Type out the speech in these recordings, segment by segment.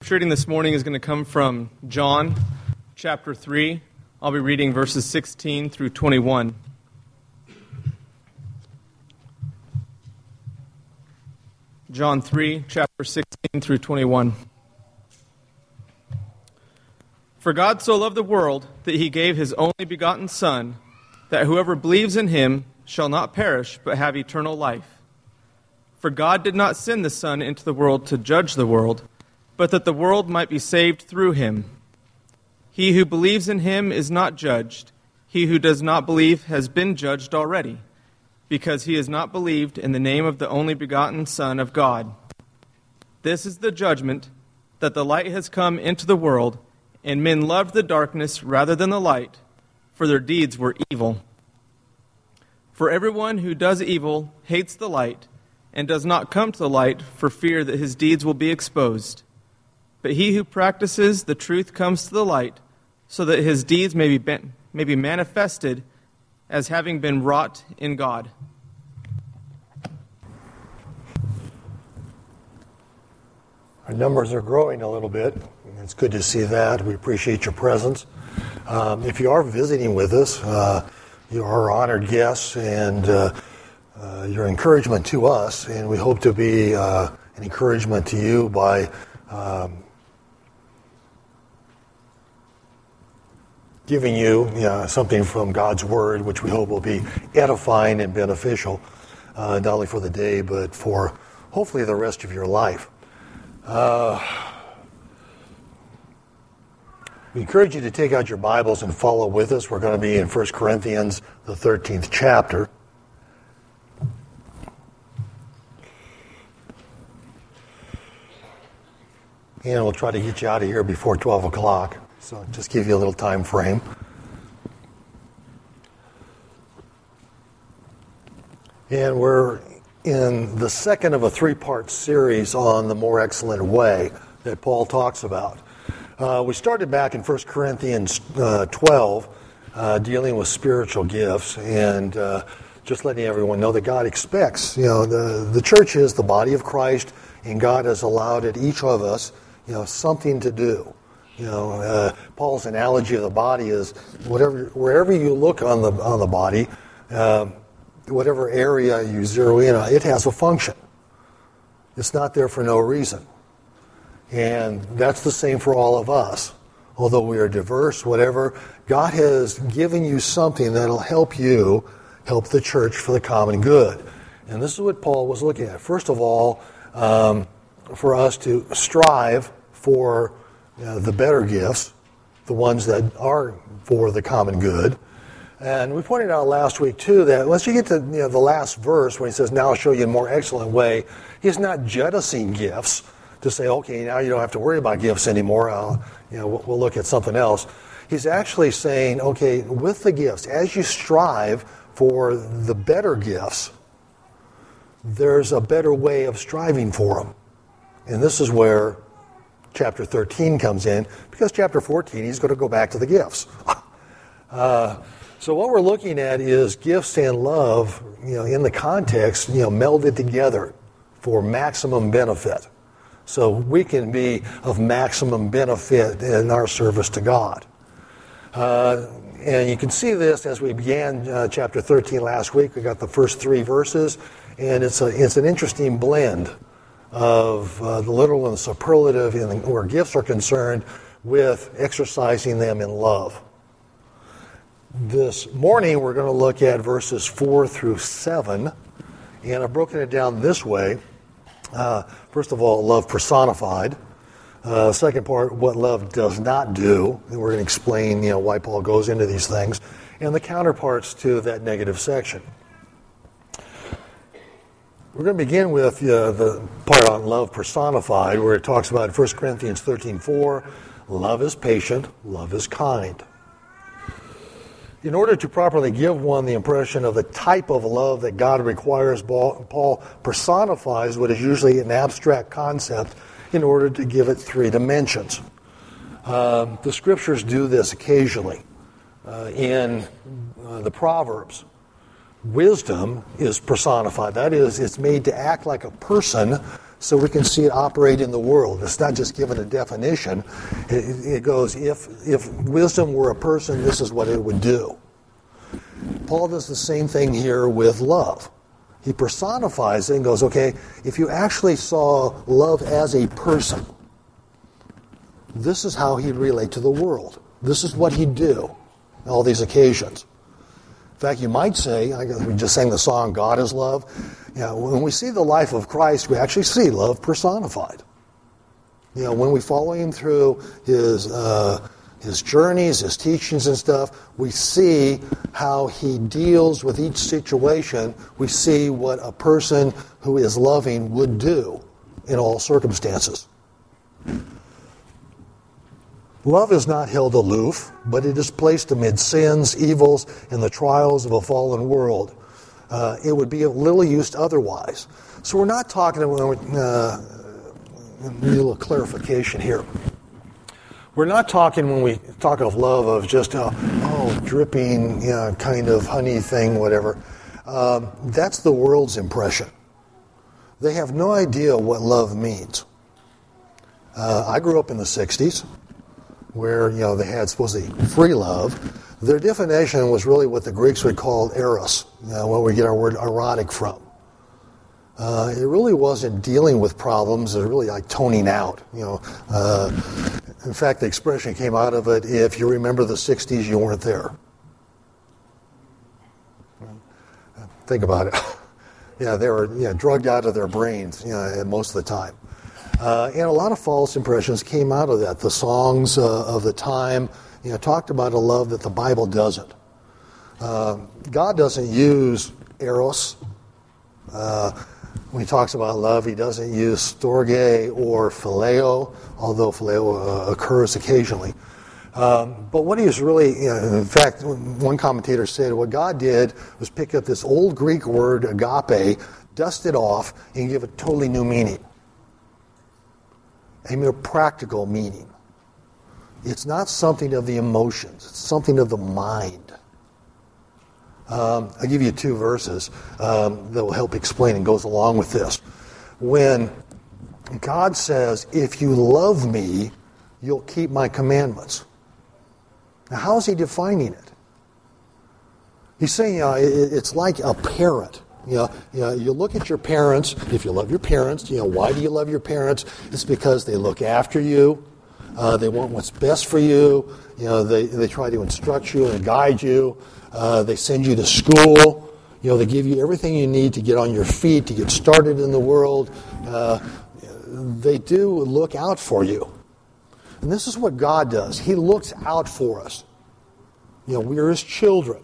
Scripture reading this morning is going to come from John chapter 3. I'll be reading verses 16 through 21. John 3, chapter 16 through 21. For God so loved the world that he gave his only begotten Son, that whoever believes in him shall not perish but have eternal life. For God did not send the Son into the world to judge the world, but that the world might be saved through him. He who believes in him is not judged. He who does not believe has been judged already, because he has not believed in the name of the only begotten Son of God. This is the judgment, that the light has come into the world, and men loved the darkness rather than the light, for their deeds were evil. For everyone who does evil hates the light, and does not come to the light for fear that his deeds will be exposed. But he who practices the truth comes to the light, so that his deeds may be manifested as having been wrought in God. Our numbers are growing a little bit. It's good to see that. We appreciate your presence. If you are visiting with us, you are honored guests, and your encouragement to us, and we hope to be an encouragement to you by giving you something from God's Word, which we hope will be edifying and beneficial, not only for the day, but for hopefully the rest of your life. We encourage you to take out your Bibles and follow with us. We're going to be in 1 Corinthians, the 13th chapter. And we'll try to get you out of here before 12 o'clock. So just give you a little time frame. And we're in the second of a three-part series on the more excellent way that Paul talks about. We started back in 1 Corinthians 12, dealing with spiritual gifts, and just letting everyone know that God expects, the church is the body of Christ, and God has allowed it, each of us, something to do. Paul's analogy of the body is wherever you look on the body, whatever area you zero in on, it has a function. It's not there for no reason. And that's the same for all of us. Although we are diverse, whatever, God has given you something that'll help you help the church for the common good. And this is what Paul was looking at. First of all, for us to strive for the better gifts, the ones that are for the common good. And we pointed out last week, too, that once you get to the last verse, when he says, now I'll show you a more excellent way, he's not jettisoning gifts to say, okay, now you don't have to worry about gifts anymore. We'll look at something else. He's actually saying, okay, with the gifts, as you strive for the better gifts, there's a better way of striving for them. And this is where chapter 13 comes in, because chapter 14, he's going to go back to the gifts. So what we're looking at is gifts and love, in the context, melded together for maximum benefit. So we can be of maximum benefit in our service to God. And you can see this as we began chapter 13 last week. We got the first three verses, and it's an interesting blend of the literal and the superlative where gifts are concerned with exercising them in love. This morning we're going to look at verses 4 through 7, and I've broken it down this way. First of all, love personified. Second part, what love does not do. And we're going to explain why Paul goes into these things, and the counterparts to that negative section. We're going to begin with the part on love personified, where it talks about 1 Corinthians 13:4, love is patient, love is kind. In order to properly give one the impression of the type of love that God requires, Paul personifies what is usually an abstract concept in order to give it three dimensions. The Scriptures do this occasionally. In the Proverbs, wisdom is personified. That is, it's made to act like a person so we can see it operate in the world. It's not just given a definition. It goes, if wisdom were a person, this is what it would do. Paul does the same thing here with love. He personifies it and goes, okay, if you actually saw love as a person, this is how he'd relate to the world. This is what he'd do on all these occasions. In fact, you might say, we just sang the song, God is love. When we see the life of Christ, we actually see love personified. When we follow him through his journeys, his teachings and stuff, we see how he deals with each situation. We see what a person who is loving would do in all circumstances. Love is not held aloof, but it is placed amid sins, evils, and the trials of a fallen world. It would be of little use otherwise. So we're not talking about, need a little clarification here. We're not talking, when we talk of love, of just dripping, kind of honey thing, whatever. That's the world's impression. They have no idea what love means. I grew up in the 60s, where they had supposedly free love. Their definition was really what the Greeks would call eros, where we get our word erotic from. It really wasn't dealing with problems. It was really like toning out. In fact, the expression came out of it, if you remember the 60s, you weren't there. Think about it. They were drugged out of their brains most of the time. And a lot of false impressions came out of that. The songs of the time talked about a love that the Bible doesn't. God doesn't use eros. When he talks about love, he doesn't use storge or phileo, although phileo occurs occasionally. But what he is really, in fact, one commentator said what God did was pick up this old Greek word agape, dust it off, and give it totally new meaning. A more practical meaning. It's not something of the emotions. It's something of the mind. I'll give you two verses that will help explain and goes along with this. When God says, if you love me, you'll keep my commandments. Now, how is he defining it? He's saying it's like a parent. You look at your parents. If you love your parents, why do you love your parents? It's because they look after you. They want what's best for you. They try to instruct you and guide you. They send you to school. They give you everything you need to get on your feet, to get started in the world. They do look out for you. And this is what God does. He looks out for us. We're his children.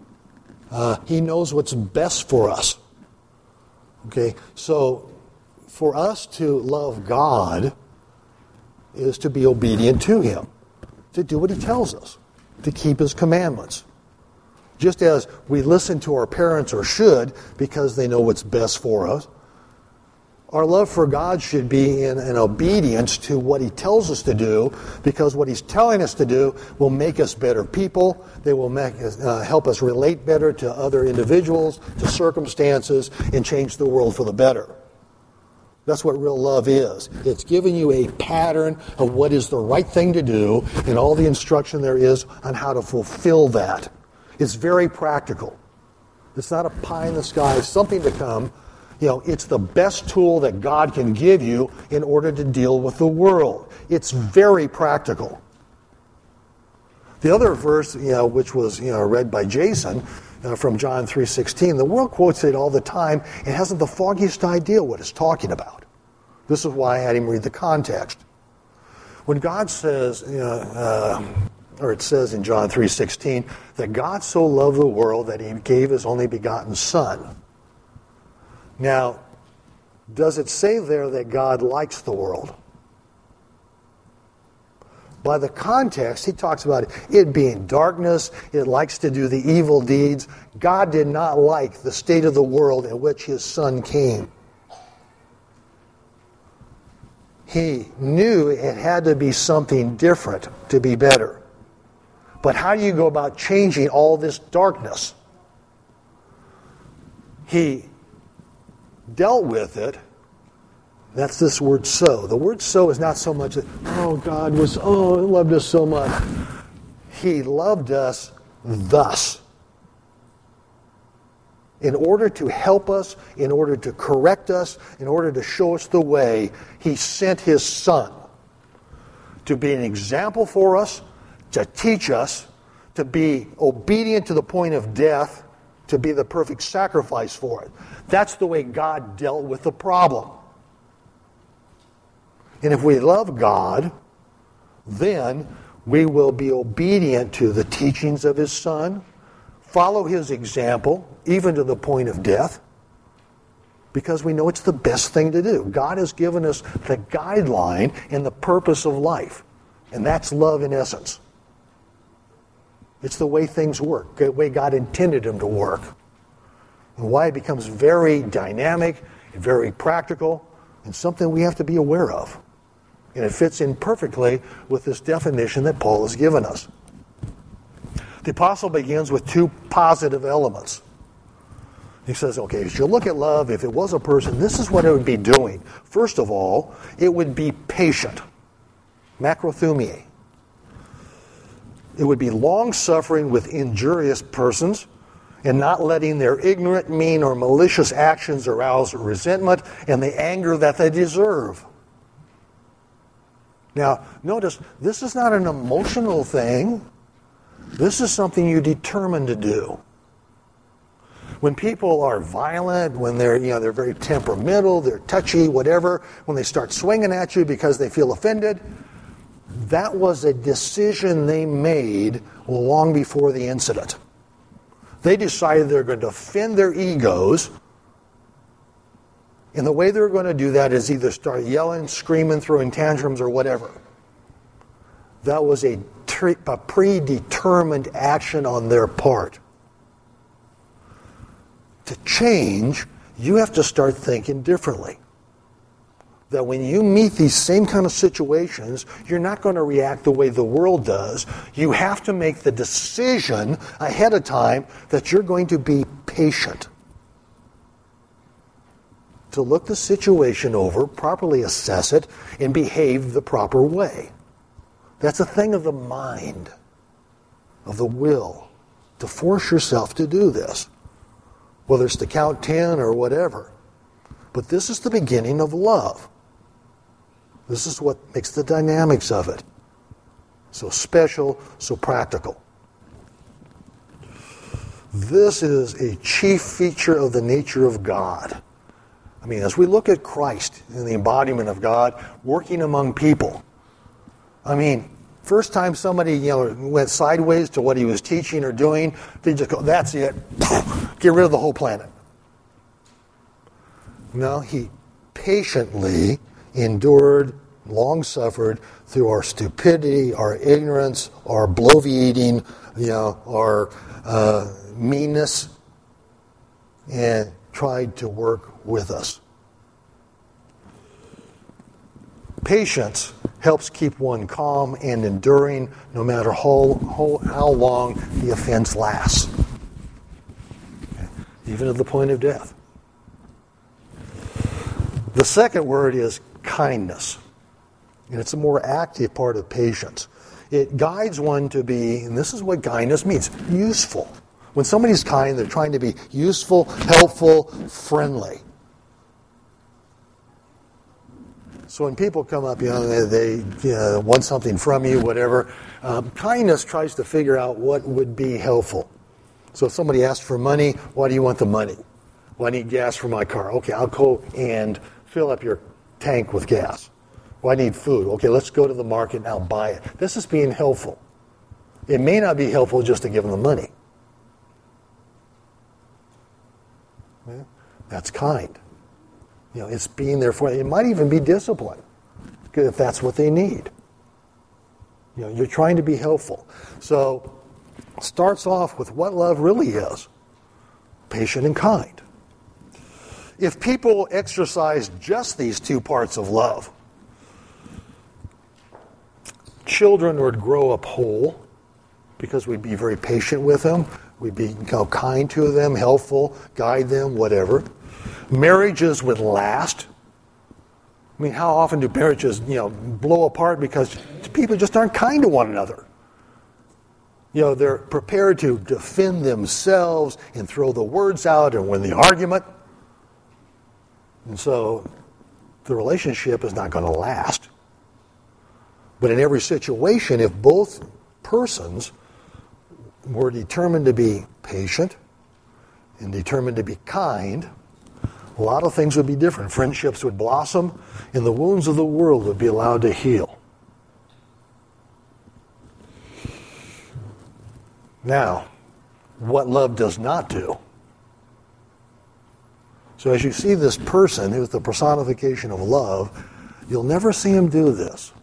He knows what's best for us. Okay, so for us to love God is to be obedient to him, to do what he tells us, to keep his commandments. Just as we listen to our parents, or should, because they know what's best for us, our love for God should be in an obedience to what he tells us to do, because what he's telling us to do will make us better people. They will help us relate better to other individuals, to circumstances, and change the world for the better. That's what real love is. It's giving you a pattern of what is the right thing to do and all the instruction there is on how to fulfill that. It's very practical. It's not a pie in the sky, something to come. It's the best tool that God can give you in order to deal with the world. It's very practical. The other verse, which was read by Jason from John 3:16, the world quotes it all the time. It hasn't the foggiest idea what it's talking about. This is why I had him read the context. When God says, or it says in John 3:16, that God so loved the world that he gave his only begotten Son. Now, does it say there that God likes the world? By the context, he talks about it being darkness, it likes to do the evil deeds. God did not like the state of the world in which his Son came. He knew it had to be something different to be better. But how do you go about changing all this darkness? He dealt with it That's this word so. The word so is not so much that, God loved us so much. He loved us thus. In order to help us, in order to correct us, in order to show us the way, He sent His Son to be an example for us, to teach us, to be obedient to the point of death, to be the perfect sacrifice for it. That's the way God dealt with the problem. And if we love God, then we will be obedient to the teachings of His Son, follow His example, even to the point of death, because we know it's the best thing to do. God has given us the guideline and the purpose of life, and that's love in essence. It's the way things work, the way God intended them to work, and why it becomes very dynamic and very practical and something we have to be aware of. And it fits in perfectly with this definition that Paul has given us. The apostle begins with two positive elements. He says, okay, as you look at love, if it was a person, this is what it would be doing. First of all, it would be patient. Macrothumia. It would be long-suffering with injurious persons and not letting their ignorant, mean, or malicious actions arouse resentment and the anger that they deserve. Now, notice, this is not an emotional thing. This is something you determine to do. When people are violent, when they're very temperamental, they're touchy, whatever, when they start swinging at you because they feel offended, that was a decision they made long before the incident. They decided they're going to defend their egos, and the way they're going to do that is either start yelling, screaming, throwing tantrums, or whatever. That was a predetermined action on their part. To change, you have to start thinking differently. That when you meet these same kind of situations, you're not going to react the way the world does. You have to make the decision ahead of time that you're going to be patient. To look the situation over, properly assess it, and behave the proper way. That's a thing of the mind, of the will, to force yourself to do this, whether it's to count 10 or whatever. But this is the beginning of love. This is what makes the dynamics of it so special, so practical. This is a chief feature of the nature of God. I mean, as we look at Christ and the embodiment of God working among people, I mean, first time somebody went sideways to what he was teaching or doing, they just go, that's it, get rid of the whole planet. No, he patiently endured, long-suffered through our stupidity, our ignorance, our bloviating, our meanness, and tried to work with us. Patience helps keep one calm and enduring no matter how long the offense lasts, even at the point of death. The second word is kindness, and it's a more active part of patience. It guides one to be, and this is what kindness means, useful. When somebody's kind, they're trying to be useful, helpful, friendly. So when people come up, they want something from you, whatever, kindness tries to figure out what would be helpful. So if somebody asks for money, why do you want the money? Well, I need gas for my car. Okay, I'll go and fill up your tank with gas. Well, I need food. Okay, let's go to the market and I'll buy it. This is being helpful. It may not be helpful just to give them the money. Yeah, that's kind. It's being there for them. It might even be discipline, if that's what they need. You're trying to be helpful. So, it starts off with what love really is. Patient and kind. If people exercise just these two parts of love, children would grow up whole because we'd be very patient with them. We'd be kind to them, helpful, guide them, whatever. Marriages would last I mean, how often do marriages, blow apart because people just aren't kind to one another? They're prepared to defend themselves and throw the words out and win the argument. And so the relationship is not going to last. But in every situation, if both persons were determined to be patient and determined to be kind, a lot of things would be different. Friendships would blossom, and the wounds of the world would be allowed to heal. Now, what love does not do. So as you see this person who's the personification of love, you'll never see him do this.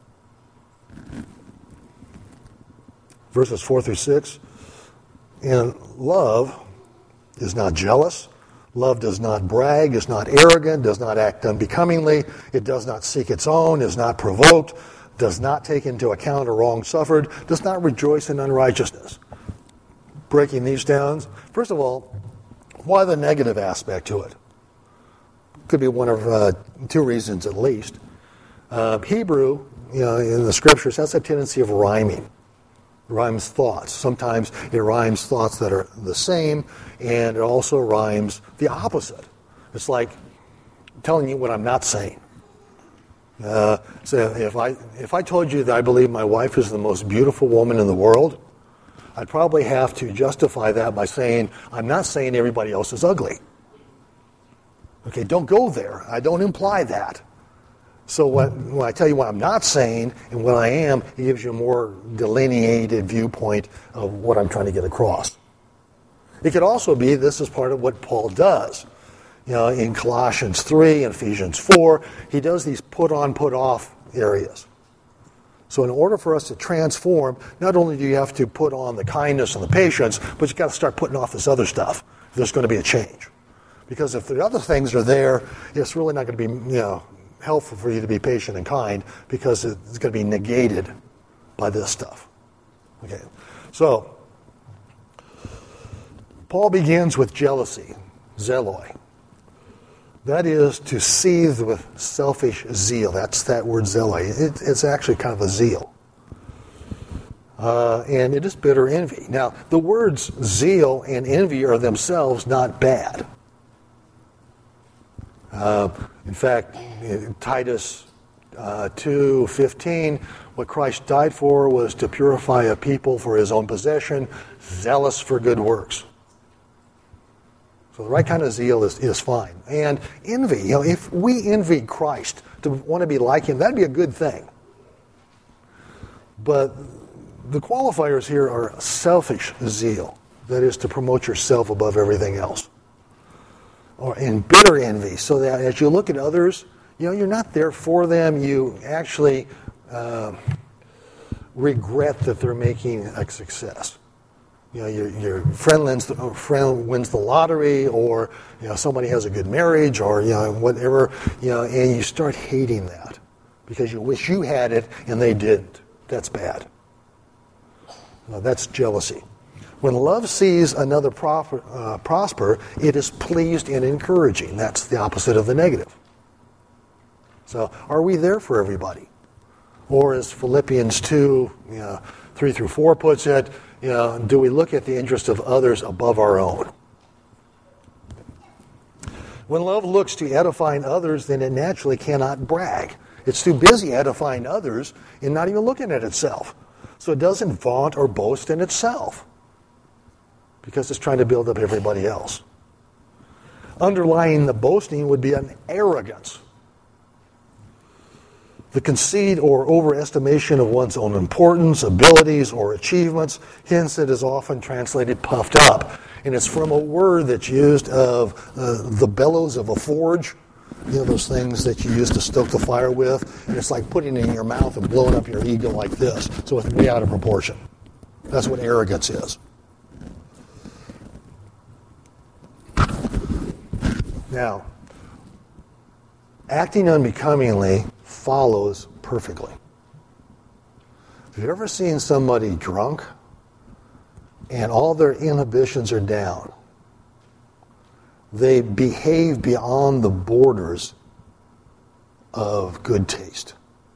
Verses 4 through 6. And love is not jealous. Love does not brag, is not arrogant, does not act unbecomingly. It does not seek its own, is not provoked, does not take into account a wrong suffered, does not rejoice in unrighteousness. Breaking these down, first of all, why the negative aspect to it? Could be one of two reasons at least. Hebrew, in the scriptures, has a tendency of rhyming. It rhymes thoughts. Sometimes it rhymes thoughts that are the same, and it also rhymes the opposite. It's like telling you what I'm not saying. So if I told you that I believe my wife is the most beautiful woman in the world, I'd probably have to justify that by saying, I'm not saying everybody else is ugly. Okay, don't go there. I don't imply that. So when I tell you what I'm not saying and what I am, it gives you a more delineated viewpoint of what I'm trying to get across. It could also be this is part of what Paul does. In Colossians 3 and Ephesians 4, he does these put on, put off areas. So in order for us to transform, not only do you have to put on the kindness and the patience, but you've got to start putting off this other stuff if there's going to be a change. Because if the other things are there, it's really not going to be helpful for you to be patient and kind because it's going to be negated by this stuff. Okay, so Paul begins with jealousy, zeloi. That is to seethe with selfish zeal. That's that word zeloi. It's actually kind of a zeal. And it is bitter envy. Now, the words zeal and envy are themselves not bad. In fact, Titus 2:15, what Christ died for was to purify a people for his own possession, zealous for good works. So the right kind of zeal is fine. And envy, if we envied Christ to want to be like him, that'd be a good thing. But the qualifiers here are selfish zeal. That is to promote yourself above everything else. Or in bitter envy, so that as you look at others, you're not there for them. You actually regret that they're making a success. Your friend wins the lottery, or somebody has a good marriage, or whatever, and you start hating that because you wish you had it and they didn't. That's bad. That's jealousy. When love sees another prosper, it is pleased and encouraging. That's the opposite of the negative. So, are we there for everybody? Or as Philippians 2, 3 through 4 puts it, do we look at the interest of others above our own? When love looks to edifying others, then it naturally cannot brag. It's too busy edifying others and not even looking at itself. So it doesn't vaunt or boast in itself because it's trying to build up everybody else. Underlying the boasting would be an arrogance. The conceit or overestimation of one's own importance, abilities, or achievements. Hence, it is often translated puffed up. And it's from a word that's used of the bellows of a forge. Those things that you use to stoke the fire with. And it's like putting it in your mouth and blowing up your ego like this. So it's way out of proportion. That's what arrogance is. Now, acting unbecomingly follows perfectly. Have you ever seen somebody drunk and all their inhibitions are down? They behave beyond the borders of good taste.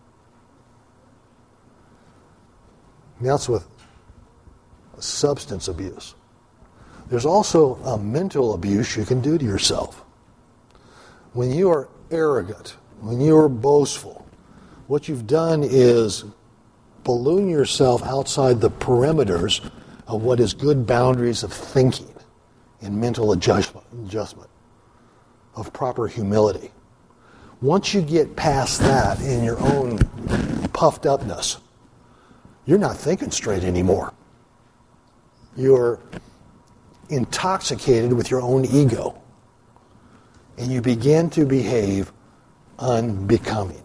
And that's with substance abuse. There's also a mental abuse you can do to yourself. When you are arrogant, when you are boastful, what you've done is balloon yourself outside the perimeters of what is good boundaries of thinking and mental adjustment, of proper humility. Once you get past that in your own puffed upness, you're not thinking straight anymore. You're intoxicated with your own ego, and you begin to behave unbecoming.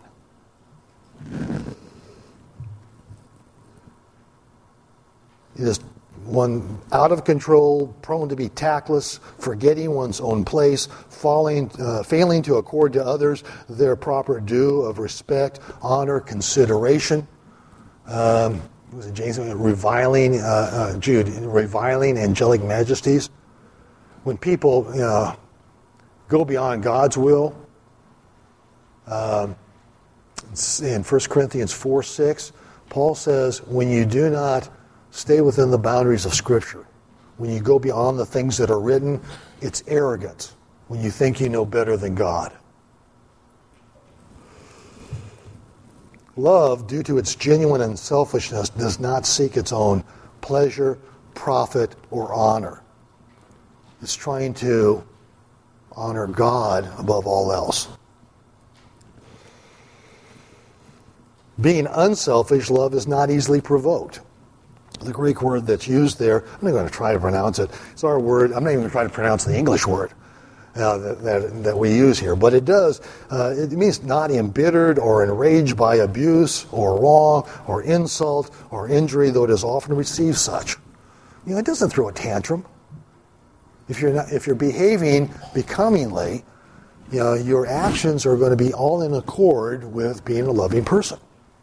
It is one out of control, prone to be tactless, forgetting one's own place, failing to accord to others their proper due of respect, honor, consideration. Was it James? Reviling angelic majesties. When people go beyond God's will, in 1 Corinthians 4:6, Paul says, when you do not stay within the boundaries of Scripture, when you go beyond the things that are written, it's arrogance when you think you know better than God. Love, due to its genuine unselfishness, does not seek its own pleasure, profit, or honor. It's trying to honor God above all else. Being unselfish, love is not easily provoked. The Greek word that's used there, I'm not going to try to pronounce it. It's our word. I'm not even going to try to pronounce the English word that we use here. But it does. It means not embittered or enraged by abuse or wrong or insult or injury, though it is often received such. It doesn't throw a tantrum. If you're behaving becomingly, your actions are going to be all in accord with being a loving person.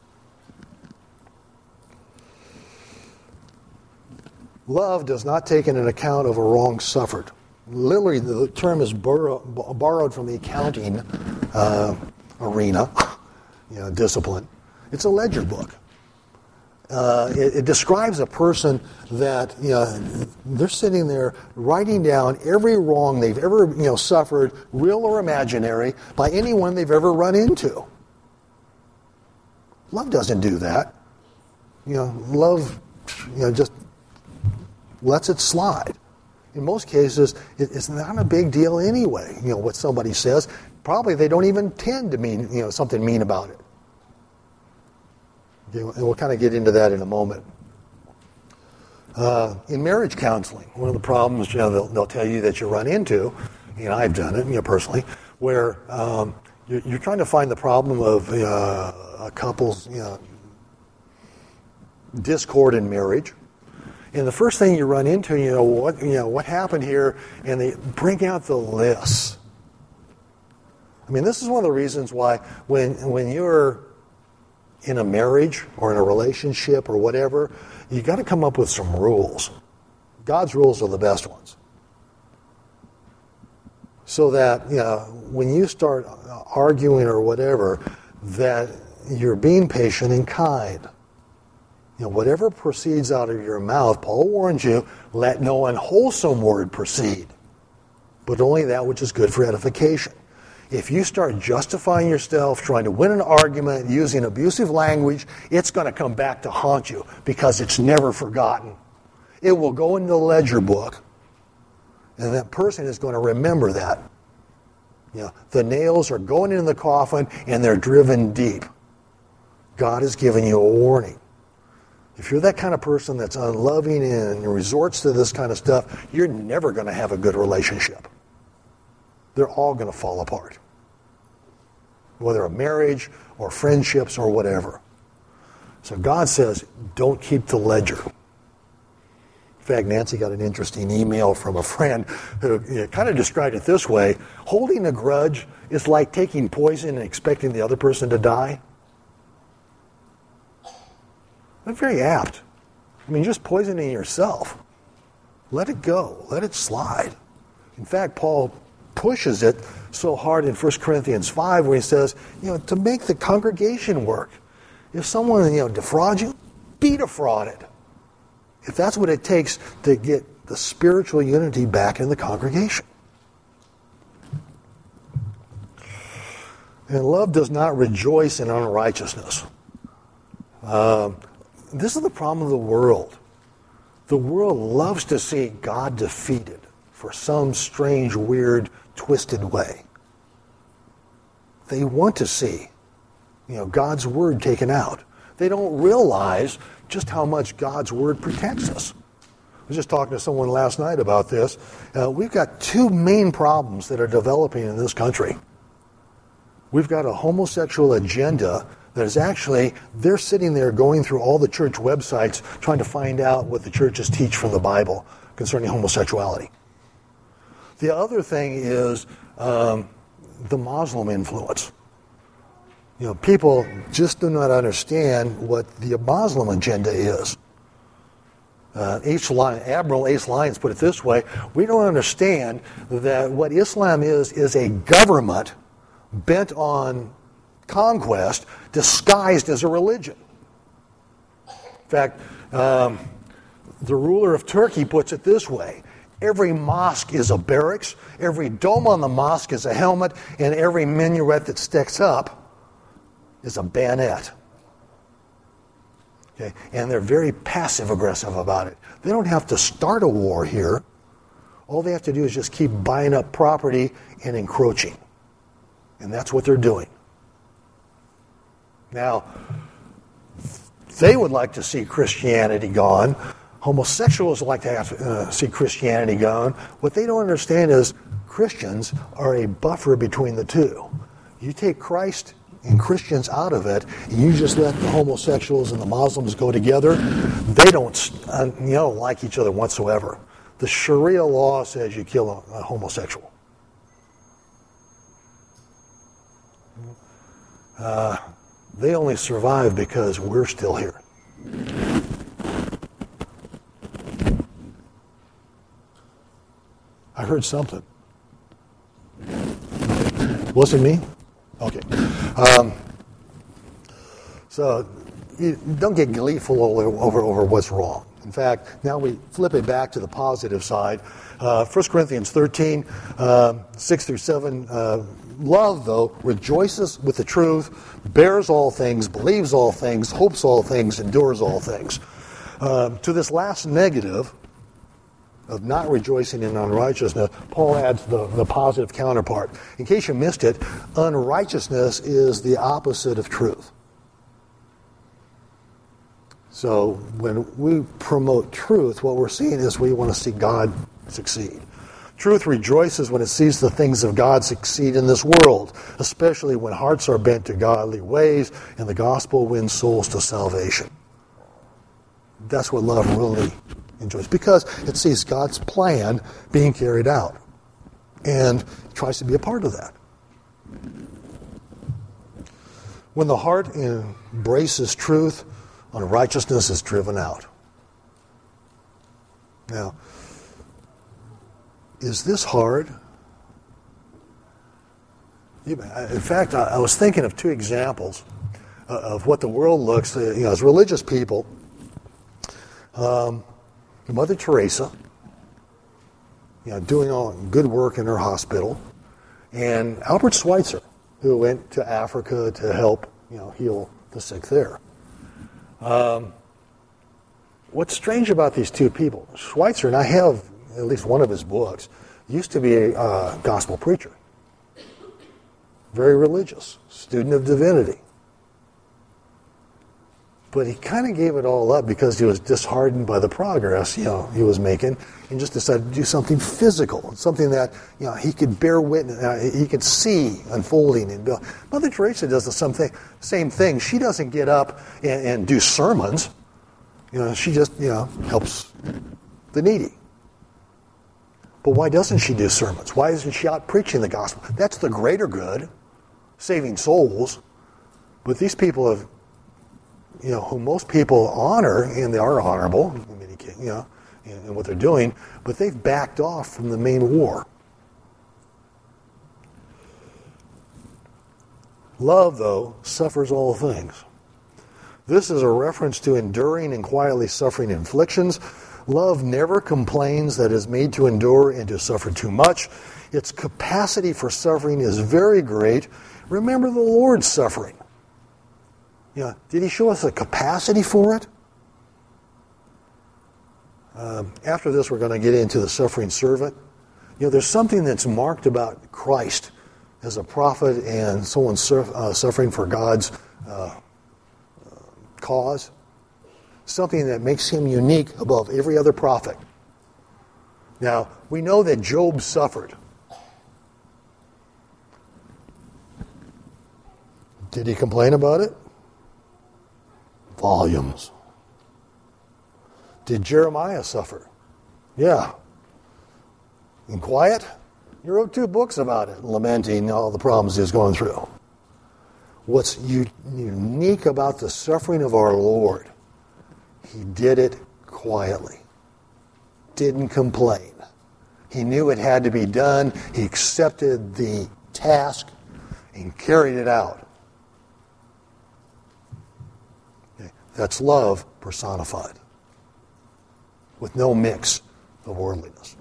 Love does not take into account of a wrong suffered. Literally, the term is borrowed from the accounting arena, discipline. It's a ledger book. It describes a person that they're sitting there writing down every wrong they've ever suffered, real or imaginary, by anyone they've ever run into. Love doesn't do that. Love just lets it slide. In most cases, it's not a big deal anyway, what somebody says. Probably they don't even intend to mean, something mean about it. Okay, and we'll kind of get into that in a moment. In marriage counseling, one of the problems, they'll tell you that you run into, I've done it, personally, where you're trying to find the problem of a couple's, discord in marriage. And the first thing you run into, what happened here, and they bring out the lists. This is one of the reasons why when you're in a marriage or in a relationship or whatever, you got to come up with some rules. God's rules are the best ones. So that when you start arguing or whatever, that you're being patient and kind. Whatever proceeds out of your mouth, Paul warns you, let no unwholesome word proceed, but only that which is good for edification. If you start justifying yourself, trying to win an argument, using abusive language, it's going to come back to haunt you because it's never forgotten. It will go into the ledger book, and that person is going to remember that. The nails are going into the coffin, and they're driven deep. God has given you a warning. If you're that kind of person that's unloving and resorts to this kind of stuff, you're never going to have a good relationship. They're all going to fall apart. Whether a marriage or friendships or whatever. So God says, don't keep the ledger. In fact, Nancy got an interesting email from a friend who kind of described it this way. Holding a grudge is like taking poison and expecting the other person to die. That's very apt. Just poisoning yourself. Let it go. Let it slide. In fact, Paul pushes it so hard in 1 Corinthians 5 where he says, to make the congregation work. If someone, defrauds you, be defrauded. If that's what it takes to get the spiritual unity back in the congregation. And love does not rejoice in unrighteousness. This is the problem of the world. The world loves to see God defeated for some strange, weird, twisted way. They want to see, God's word taken out. They don't realize just how much God's word protects us. I was just talking to someone last night about this. We've got two main problems that are developing in this country. We've got a homosexual agenda that is actually, they're sitting there going through all the church websites trying to find out what the churches teach from the Bible concerning homosexuality. The other thing is the Muslim influence. People just do not understand what the Muslim agenda is. Admiral Ace Lyons put it this way: we don't understand that what Islam is a government bent on conquest disguised as a religion. In fact, the ruler of Turkey puts it this way: every mosque is a barracks, every dome on the mosque is a helmet, and every minaret that sticks up is a bayonet. Okay? And they're very passive-aggressive about it. They don't have to start a war here. All they have to do is just keep buying up property and encroaching. And that's what they're doing. Now, they would like to see Christianity gone. Homosexuals would like to see Christianity gone. What they don't understand is Christians are a buffer between the two. You take Christ and Christians out of it, and you just let the homosexuals and the Muslims go together, they don't like each other whatsoever. The Sharia law says you kill a homosexual. They only survive because we're still here. I heard something. Was it me? Okay. So you don't get gleeful over what's wrong. In fact, now we flip it back to the positive side. 1 Corinthians 13, 6 through 7. Love, though, rejoices with the truth, bears all things, believes all things, hopes all things, endures all things. To this last negative of not rejoicing in unrighteousness, Paul adds the positive counterpart. In case you missed it, unrighteousness is the opposite of truth. So when we promote truth, what we're seeing is we want to see God succeed. Truth rejoices when it sees the things of God succeed in this world, especially when hearts are bent to godly ways and the gospel wins souls to salvation. That's what love really enjoys, because it sees God's plan being carried out and tries to be a part of that. When the heart embraces truth, unrighteousness is driven out. Now, is this hard? In fact, I was thinking of two examples of what the world looks, as religious people. Mother Teresa, doing all good work in her hospital, and Albert Schweitzer, who went to Africa to help, heal the sick there. What's strange about these two people, Schweitzer, and I have at least one of his books, used to be a gospel preacher, very religious, student of divinity. But he kind of gave it all up because he was disheartened by the progress, he was making, and just decided to do something physical, something that, he could bear witness, he could see unfolding. And Mother Teresa does the same thing. She doesn't get up and do sermons. She just, helps the needy. But why doesn't she do sermons? Why isn't she out preaching the gospel? That's the greater good, saving souls. But these people have, who most people honor, and they are honorable, in many cases, in what they're doing, but they've backed off from the main war. Love, though, suffers all things. This is a reference to enduring and quietly suffering afflictions. Love never complains that it is made to endure and to suffer too much. Its capacity for suffering is very great. Remember the Lord's suffering. Did he show us a capacity for it? After this, we're going to get into the suffering servant. There's something that's marked about Christ as a prophet and someone suffering for God's cause. Something that makes him unique above every other prophet. Now, we know that Job suffered. Did he complain about it? Volumes. Did Jeremiah suffer? Yeah. In quiet? He wrote 2 books about it, lamenting all the problems he was going through. What's unique about the suffering of our Lord, he did it quietly. Didn't complain. He knew it had to be done. He accepted the task and carried it out. Okay. That's love personified, with no mix of worldliness.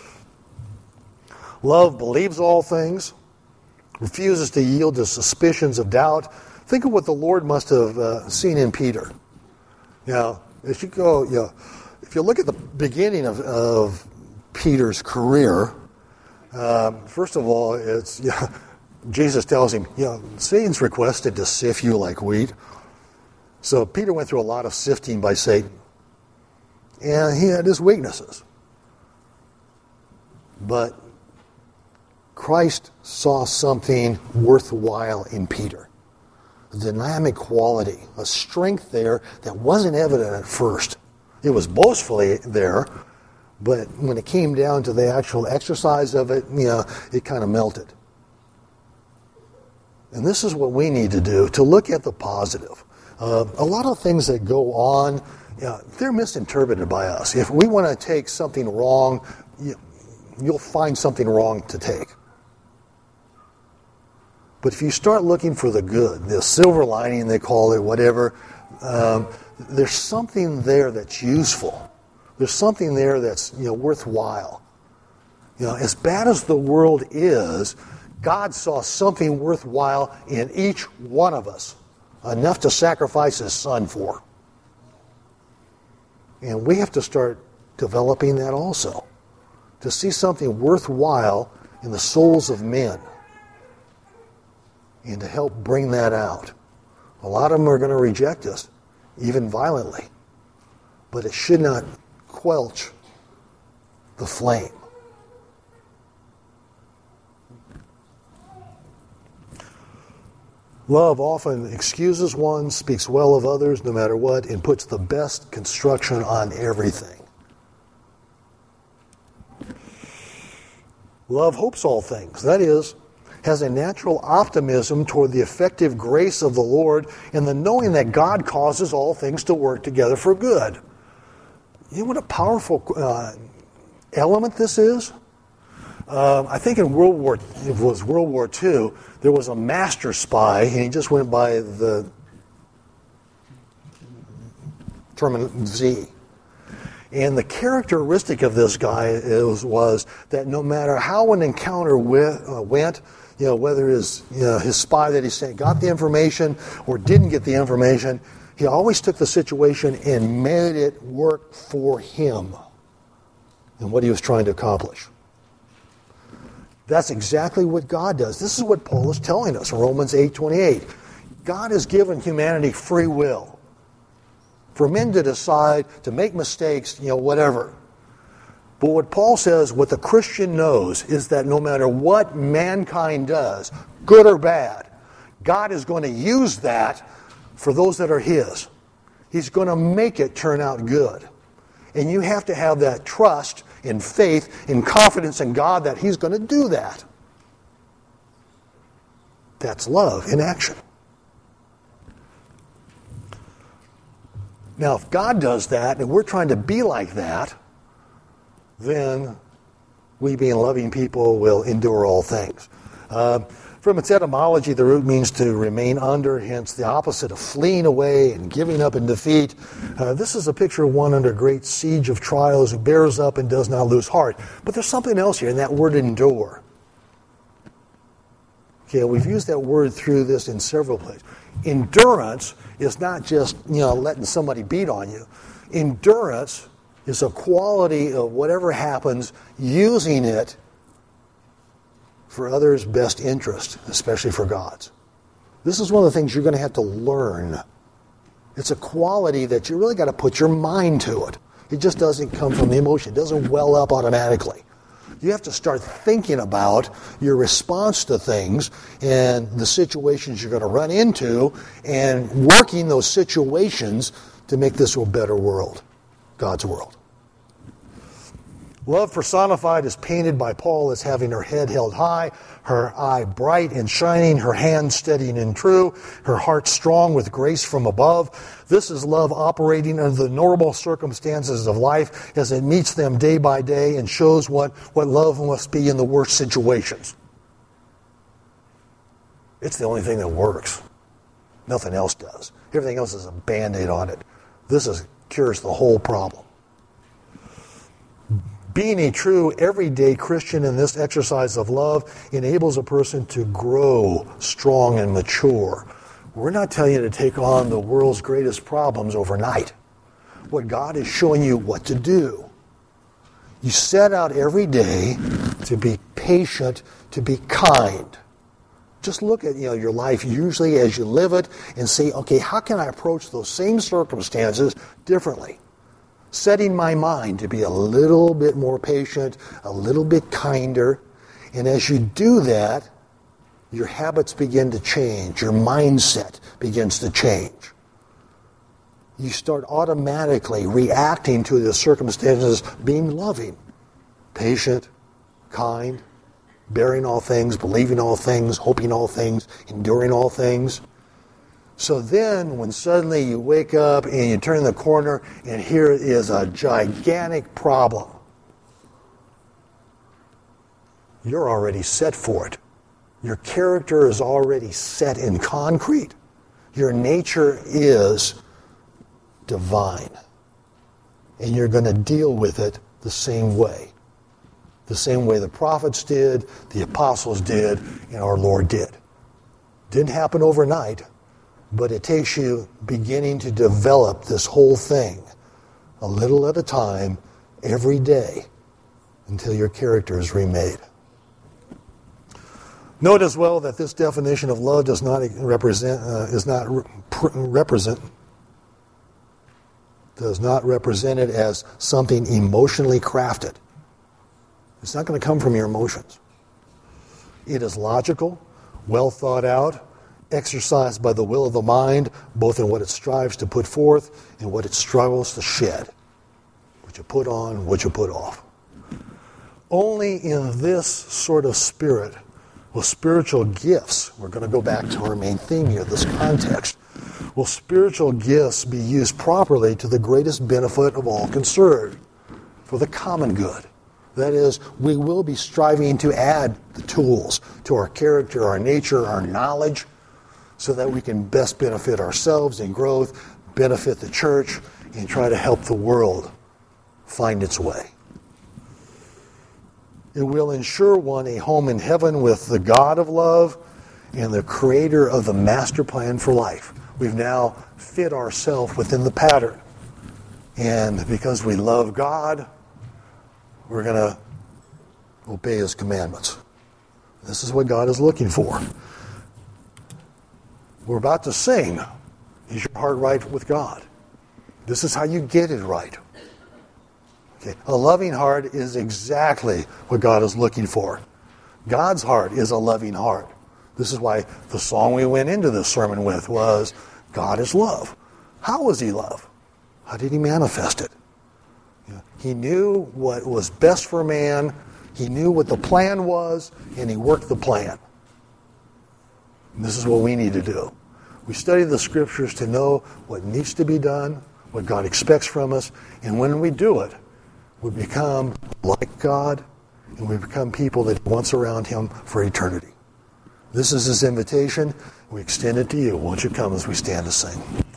Love believes all things, refuses to yield to suspicions of doubt. Think of what the Lord must have seen in Peter. As you go, if you look at the beginning of Peter's career, first of all, it's Jesus tells him, Satan's requested to sift you like wheat. So Peter went through a lot of sifting by Satan. And he had his weaknesses. But Christ saw something worthwhile in Peter. A dynamic quality, a strength there that wasn't evident at first. It was boastfully there, but when it came down to the actual exercise of it, it kind of melted. And this is what we need to do, to look at the positive. A lot of things that go on, they're misinterpreted by us. If we want to take something wrong, you'll find something wrong to take. But if you start looking for the good, the silver lining they call it, whatever, there's something there that's useful. There's something there that's worthwhile. As bad as the world is, God saw something worthwhile in each one of us, enough to sacrifice his son for. And we have to start developing that also, to see something worthwhile in the souls of men and to help bring that out. A lot of them are going to reject us, even violently, but it should not quench the flame. Love often excuses one, speaks well of others no matter what, and puts the best construction on everything. Love hopes all things. That is, has a natural optimism toward the effective grace of the Lord and the knowing that God causes all things to work together for good. You know what a powerful element this is? I think in World War II, there was a master spy, and he just went by the term Z. And the characteristic of this guy was that no matter how an encounter went, whether his spy that he sent got the information or didn't get the information, he always took the situation and made it work for him and what he was trying to accomplish. That's exactly what God does. This is what Paul is telling us in Romans 8:28. God has given humanity free will for men to decide, to make mistakes, whatever. But what Paul says, what the Christian knows, is that no matter what mankind does, good or bad, God is going to use that for those that are his. He's going to make it turn out good. And you have to have that trust and faith and confidence in God that he's going to do that. That's love in action. Now, if God does that and we're trying to be like that, then we being loving people will endure all things. 1 From its etymology, the root means to remain under, hence the opposite of fleeing away and giving up in defeat. This is a picture of one under great siege of trials who bears up and does not lose heart. But there's something else here in that word endure. Okay, we've used that word through this in several places. Endurance is not just, letting somebody beat on you. Endurance is a quality of whatever happens, using it for others' best interest, especially for God's. This is one of the things you're going to have to learn. It's a quality that you really got to put your mind to it. It just doesn't come from the emotion. It doesn't well up automatically. You have to start thinking about your response to things and the situations you're going to run into and working those situations to make this a better world, God's world. Love personified is painted by Paul as having her head held high, her eye bright and shining, her hand steady and true, her heart strong with grace from above. This is love operating under the normal circumstances of life as it meets them day by day and shows what love must be in the worst situations. It's the only thing that works. Nothing else does. Everything else is a Band-Aid on it. This cures the whole problem. Being a true, everyday Christian in this exercise of love enables a person to grow strong and mature. We're not telling you to take on the world's greatest problems overnight. What God is showing you what to do. You set out every day to be patient, to be kind. Just look at your life usually as you live it and say, okay, how can I approach those same circumstances differently? Setting my mind to be a little bit more patient, a little bit kinder. And as you do that, your habits begin to change. Your mindset begins to change. You start automatically reacting to the circumstances, being loving, patient, kind, bearing all things, believing all things, hoping all things, enduring all things. So then, when suddenly you wake up and you turn the corner and here is a gigantic problem, you're already set for it. Your character is already set in concrete. Your nature is divine. And you're going to deal with it the same way. The same way the prophets did, the apostles did, and our Lord did. Didn't happen overnight. But it takes you beginning to develop this whole thing a little at a time, every day, until your character is remade. Note as well that this definition of love does not represent it as something emotionally crafted. It's not going to come from your emotions. It is logical, well thought out, exercised by the will of the mind, both in what it strives to put forth and what it struggles to shed. What you put on, what you put off. Only in this sort of spirit will spiritual gifts, we're going to go back to our main theme here, this context, will spiritual gifts be used properly to the greatest benefit of all concerned, for the common good. That is, we will be striving to add the tools to our character, our nature, our knowledge, so that we can best benefit ourselves in growth, benefit the church, and try to help the world find its way. It will ensure one a home in heaven with the God of love and the creator of the master plan for life. We've now fit ourselves within the pattern. And because we love God, we're going to obey His commandments. This is what God is looking for. We're about to sing, is your heart right with God? This is how you get it right. Okay. A loving heart is exactly what God is looking for. God's heart is a loving heart. This is why the song we went into this sermon with was, God is love. How was He love? How did He manifest it? He knew what was best for man. He knew what the plan was, and He worked the plan. And this is what we need to do. We study the Scriptures to know what needs to be done, what God expects from us, and when we do it, we become like God, and we become people that He wants around Him for eternity. This is his invitation. We extend it to you. Won't you come as we stand to sing?